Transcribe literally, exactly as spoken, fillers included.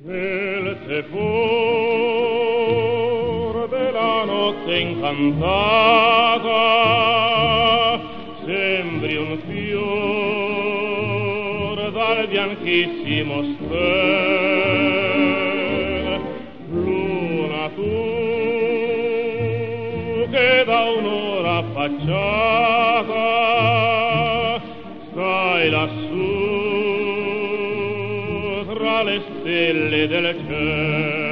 Nel tepor della notte incantata sembri un fior dal bianchissimo stel. Luna tu che da un'ora affacciata stai lassù tra le stelle del cielo.